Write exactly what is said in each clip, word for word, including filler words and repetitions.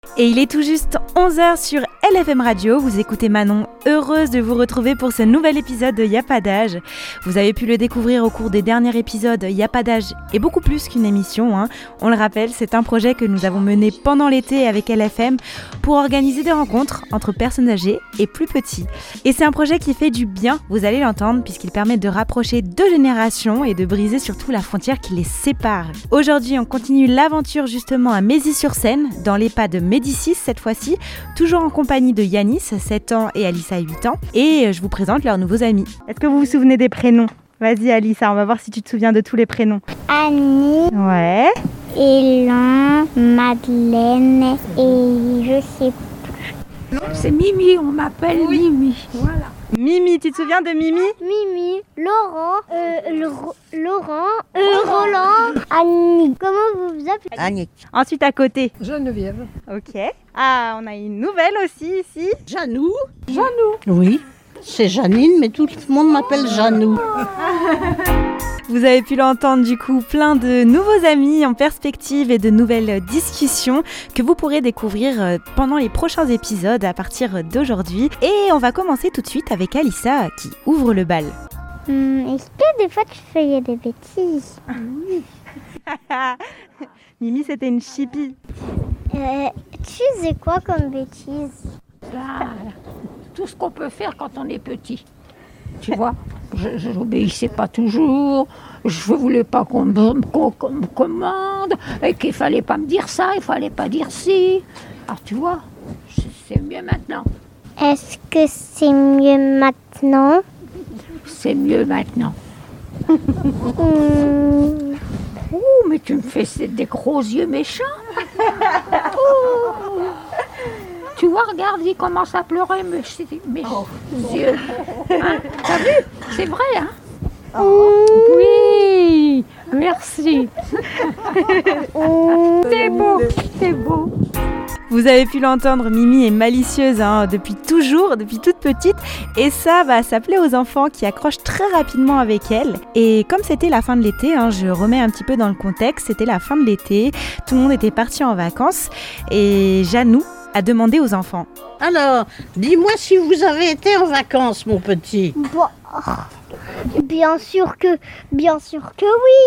Et il est tout juste onze heures sur L F M Radio, vous écoutez Manon, heureuse de vous retrouver pour ce nouvel épisode de Y'a pas d'âge. Vous avez pu le découvrir au cours des derniers épisodes, Y'a pas d'âge est beaucoup plus qu'une émission, hein. On le rappelle, c'est un projet que nous avons mené pendant l'été avec L F M pour organiser des rencontres entre personnes âgées et plus petits. Et c'est un projet qui fait du bien, vous allez l'entendre, puisqu'il permet de rapprocher deux générations et de briser surtout la frontière qui les sépare. Aujourd'hui, on continue l'aventure justement à Mézy-sur-Seine, dans l'EHPAD Médicis cette fois-ci, toujours en compagnie de Yanis, sept ans, et Alissa, huit ans. Et je vous présente leurs nouveaux amis. Est-ce que vous vous souvenez des prénoms ? Vas-y Alissa, on va voir si tu te souviens de tous les prénoms. Annie, Ouais. Elan, Madeleine et je sais plus. Non, c'est Mimi, on m'appelle oui. Mimi, voilà. Mimi, tu te souviens de Mimi ? Mimi, Laurent, euh, le, Laurent, euh, Roland, Annie. Comment vous vous appelez ? Annie. Ensuite à côté. Geneviève. Ok. Ah, on a une nouvelle aussi ici. Janou. Janou. Oui, c'est Janine, mais tout le monde m'appelle Janou. Vous avez pu l'entendre du coup, plein de nouveaux amis en perspective et de nouvelles discussions que vous pourrez découvrir pendant les prochains épisodes à partir d'aujourd'hui. Et on va commencer tout de suite avec Alissa qui ouvre le bal. Hum, est-ce que des fois tu fais des bêtises ? Oui. Mimi, c'était une chipie. Euh, tu faisais quoi comme bêtises ? Là, tout ce qu'on peut faire quand on est petit. Tu vois, je n'obéissais pas toujours, je ne voulais pas qu'on me, qu'on, qu'on me commande, et qu'il ne fallait pas me dire ça, il ne fallait pas dire ci. Alors tu vois, c'est mieux maintenant. Est-ce que c'est mieux maintenant ? C'est mieux maintenant. Hum, Ouh, mais tu me fais des gros yeux méchants. Ouh. Tu vois, regarde, il commence à pleurer, mes, mes oh. yeux. Hein, t'as vu ? C'est vrai, hein ? Oh. Oui, merci. C'est beau, c'est beau. Vous avez pu l'entendre, Mimi est malicieuse hein, depuis toujours, depuis toute petite. Et ça, bah, ça plaît aux enfants qui accrochent très rapidement avec elle. Et comme c'était la fin de l'été, hein, je remets un petit peu dans le contexte, c'était la fin de l'été, tout le monde était parti en vacances. Et Janou a demandé aux enfants. Alors, dis-moi si vous avez été en vacances, mon petit. Bon, bien sûr que, bien sûr que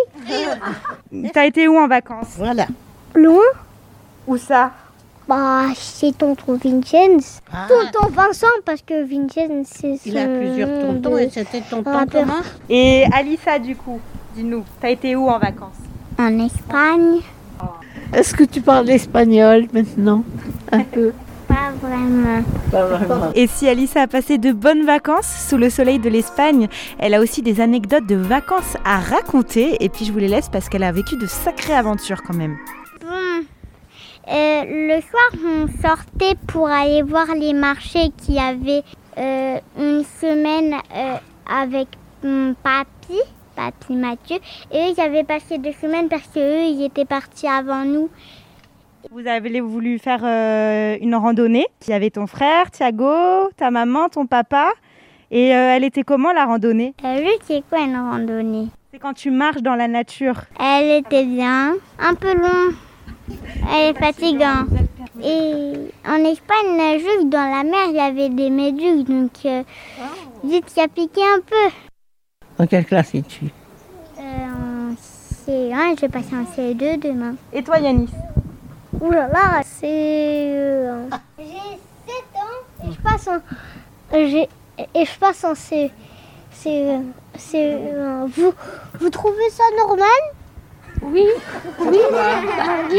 oui. T'as été où en vacances ? Voilà. Loin ? Où ça ? Bah, c'est tonton Vincenz. Ah. Tonton Vincent, parce que Vincenz, c'est son... Il a plusieurs tontons de... et c'était tonton rappeur. commun. Et Alissa, du coup, dis-nous, t'as été où en vacances ? En Espagne. Est-ce que tu parles espagnol maintenant ? Un peu. Pas vraiment. Pas vraiment. Et si Alissa a passé de bonnes vacances sous le soleil de l'Espagne, elle a aussi des anecdotes de vacances à raconter. Et puis je vous les laisse parce qu'elle a vécu de sacrées aventures quand même. Bon, euh, le soir, on sortait pour aller voir les marchés qu'il y avait euh, une semaine euh, avec mon papy, papy Mathieu. Et eux, ils avaient passé deux semaines parce qu'eux, ils étaient partis avant nous. Vous avez voulu faire euh, une randonnée. Il y avait ton frère, Thiago, ta maman, ton papa. Et euh, elle était comment la randonnée ? T'as vu, c'est quoi une randonnée ? C'est quand tu marches dans la nature. Elle était bien, un peu long. Elle est fatigante. Et en Espagne, juste dans la mer, il y avait des méduses. Donc, euh, vite, il a piqué un peu. Dans quelle classe es-tu ? Euh, en C un, je vais passer en C deux demain. Et toi Yanis ? Ouh là là, c'est... Euh... J'ai sept ans et je passe en... J'ai... Et je passe en C... C'est... C'est... Euh... Vous... Vous trouvez ça normal ? Oui. Oui. Oui.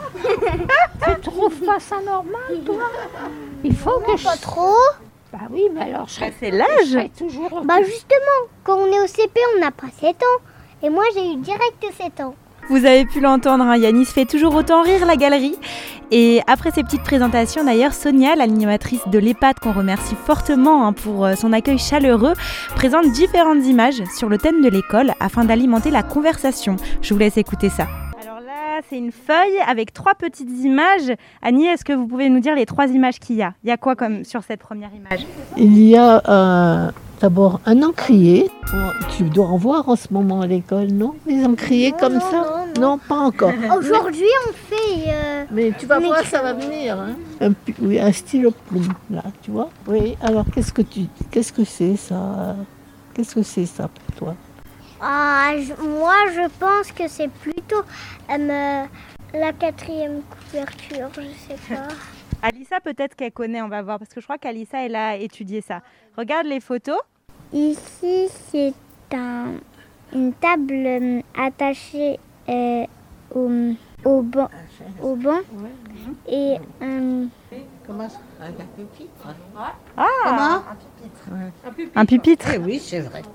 Tu trouves pas ça normal, toi ? Il faut que je... Pas trop. Bah oui, mais alors je serais, C'est l'âge. je serais toujours... Bah justement, quand on est au C P, on n'a pas sept ans. Et moi, j'ai eu direct sept ans. Vous avez pu l'entendre, hein, Yanis fait toujours autant rire la galerie. Et après ces petites présentations, d'ailleurs, Sonia, l'animatrice de l'EHPAD, qu'on remercie fortement hein, pour son accueil chaleureux, présente différentes images sur le thème de l'école afin d'alimenter la conversation. Je vous laisse écouter ça. Alors là, c'est une feuille avec trois petites images. Annie, est-ce que vous pouvez nous dire les trois images qu'il y a ? Il y a quoi comme sur cette première image ? Il y a un d'abord un encrier. Oh, tu dois en voir en ce moment à l'école, non? Des encriers Non, comme non, ça? non, non. Pas encore. Aujourd'hui, on fait... euh, Mais tu vas Mais voir, tu- ça va venir. Hein. Un, pu- oui, un stylo plume, là, tu vois? Oui, alors qu'est-ce que tu... Qu'est-ce que c'est ça? Qu'est-ce que c'est ça pour toi? ah, je- moi, je pense que c'est plutôt euh, la quatrième couverture, je sais pas. Alissa, peut-être qu'elle connaît, on va voir, parce que je crois qu'Alissa, elle a étudié ça. Regarde les photos. Ici, c'est un, une table euh, attachée euh, au, au banc, au banc et un... Comment ça? Un pupitre? Ah, Comment? un pupitre. Eh oui, c'est vrai.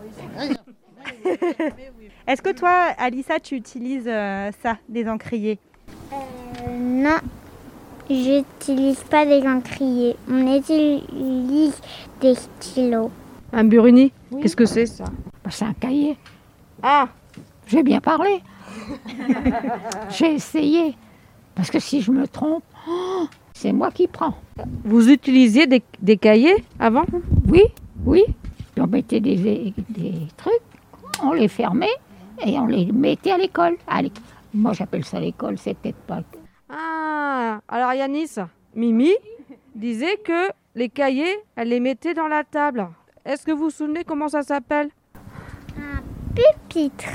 Est-ce que toi, Alissa, tu utilises euh, ça, des encriers? Euh, non, j'utilise pas des encriers. On utilise des stylos. Un Buruni, qu'est-ce que c'est ça? Bah, c'est un cahier. Ah, J'ai bien parlé. J'ai essayé. Parce que si je me trompe, oh, c'est moi qui prends. vous utilisiez des, des cahiers avant? Oui, oui. Puis on mettait des, des trucs, on les fermait et on les mettait à l'école. À l'éc- Moi, j'appelle ça l'école, c'est peut-être pas... Ah, alors Yanis, Mimi disait que les cahiers, elle les mettait dans la table. Est-ce que vous vous souvenez comment ça s'appelle? Pupitre.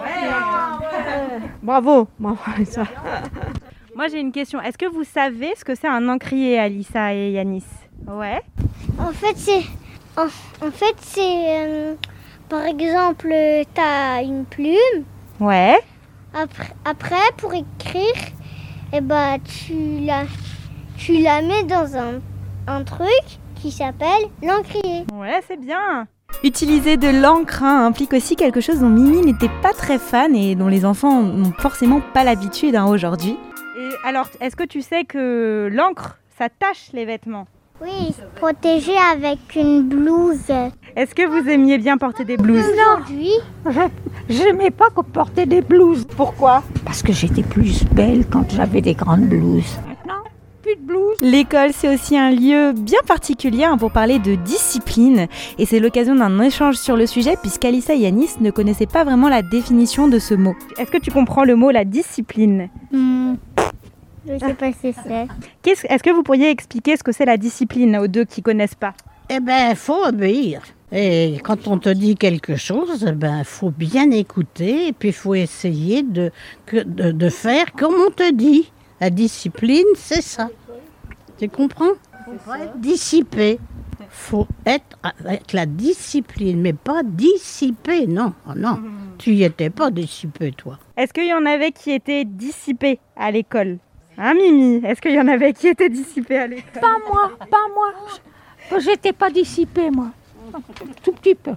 Bravo, bravo Alissa. Moi, j'ai une question. Est-ce que vous savez ce que c'est un encrier, Alissa et Yanis? Ouais. En fait, c'est... En, en fait, c'est... euh, par exemple, tu as une plume. Ouais. Après, après pour écrire, eh ben, tu, la, tu la mets dans un, un truc qui s'appelle l'encrier. Ouais, c'est bien. Utiliser de l'encre hein, implique aussi quelque chose dont Mimi n'était pas très fan et dont les enfants n'ont forcément pas l'habitude hein, aujourd'hui. Et alors, est-ce que tu sais que l'encre, ça tache les vêtements? Oui, protégé avec une blouse. Est-ce que vous aimiez bien porter des blouses? Aujourd'hui, J'aimais pas qu'on portait des blouses. Pourquoi? Parce que j'étais plus belle quand j'avais des grandes blouses. Maintenant, plus de blouses. L'école, c'est aussi un lieu bien particulier hein, pour parler de discipline. Et c'est l'occasion d'un échange sur le sujet puisqu'Alissa et Yanis ne connaissaient pas vraiment la définition de ce mot. Est-ce que tu comprends le mot la discipline? hmm, je sais pas si c'est. Qu'est-ce- Est-ce que vous pourriez expliquer ce que c'est la discipline aux deux qui connaissent pas? Eh ben, faut obéir. Et quand on te dit quelque chose, eh ben, faut bien écouter et puis il faut essayer de, que- de, de faire comme on te dit. La discipline, c'est ça. Tu comprends? Faut pas être dissipé. Faut être avec la discipline, mais pas dissipé, non. Oh non, tu y étais pas dissipé, toi. Est-ce qu'il y en avait qui étaient dissipés à l'école? Hein, Mimi? Est-ce qu'il y en avait qui étaient dissipés à l'école? Pas moi, pas moi. Je- J'étais pas dissipée, moi. Tout petit peu.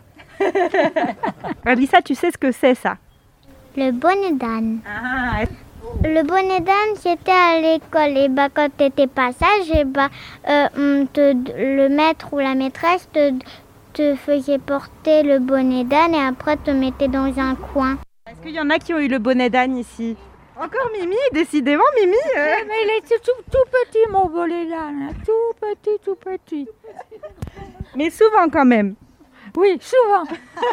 Alissa, tu sais ce que c'est ça? Le bonnet d'âne. Ah, Le bonnet d'âne, c'était à l'école. Et bah, quand tu étais pas sage, et bah, euh, on te, le maître ou la maîtresse te, te faisait porter le bonnet d'âne et après te mettait dans un coin. est-ce qu'il y en a qui ont eu le bonnet d'âne ici? Encore Mimi? Décidément, Mimi euh. Mais il était tout, tout petit, mon volet là. là. Tout petit, tout petit. Mais souvent quand même. Oui, souvent.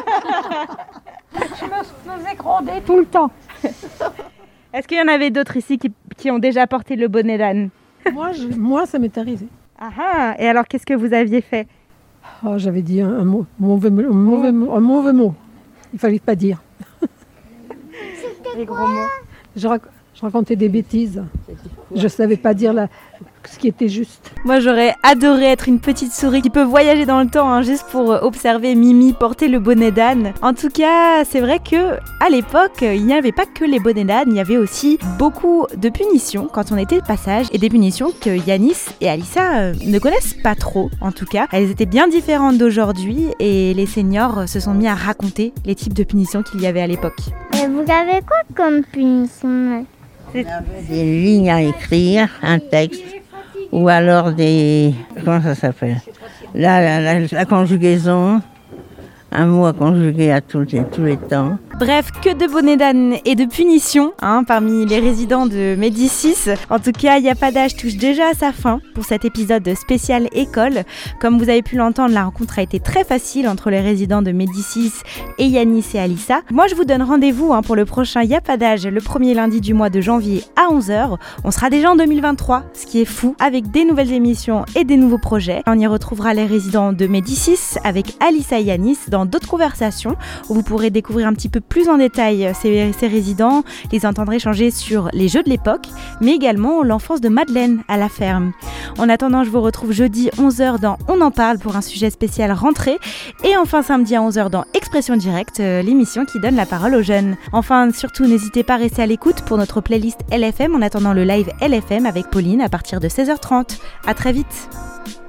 Je me faisais gronder tout le temps. Est-ce qu'il y en avait d'autres ici qui, qui ont déjà porté le bonnet d'âne? Moi, je- moi, ça m'est arrivé. Ah ah. Et alors, qu'est-ce que vous aviez fait? Oh, j'avais dit un, un mot- mauvais, mot- un mauvais, mot- un mauvais mot. Il fallait pas dire. Les gros mots. Je, rac- je racontais des bêtises. Je savais pas dire la- ce qui était juste. Moi, j'aurais adoré être une petite souris qui peut voyager dans le temps, hein, juste pour euh, observer Mimi porter le bonnet d'âne. En tout cas, c'est vrai que à l'époque, il n'y avait pas que les bonnets d'âne, il y avait aussi beaucoup de punitions quand on était de passage, et des punitions que Yanis et Alissa euh, ne connaissent pas trop. En tout cas, elles étaient bien différentes d'aujourd'hui, et les seniors euh, se sont mis à raconter les types de punitions qu'il y avait à l'époque. Et vous avez quoi comme punition? Des lignes à écrire, un texte, ou alors des... Comment ça s'appelle? la, la, la, la conjugaison, un mot à conjuguer à tous les, tous les temps. Bref, que de bonnets d'âne et de punitions hein, parmi les résidents de Médicis. En tout cas, Y a pas d'âge touche déjà à sa fin pour cet épisode spécial école. Comme vous avez pu l'entendre, la rencontre a été très facile entre les résidents de Médicis et Yanis et Alissa. Moi, je vous donne rendez-vous hein, pour le prochain Y a pas d'âge, le premier lundi du mois de janvier à onze heures. On sera déjà en deux mille vingt-trois, ce qui est fou, avec des nouvelles émissions et des nouveaux projets. On y retrouvera les résidents de Médicis avec Alissa et Yanis dans d'autres conversations où vous pourrez découvrir un petit peu plus en détail ces, ces résidents, les entendre échanger sur les jeux de l'époque, mais également l'enfance de Madeleine à la ferme. En attendant, je vous retrouve jeudi onze heures dans On en parle pour un sujet spécial rentrée et enfin samedi à onze heures dans Expression Directe, l'émission qui donne la parole aux jeunes. Enfin, surtout, n'hésitez pas à rester à l'écoute pour notre playlist L F M en attendant le live L F M avec Pauline à partir de seize heures trente. À très vite.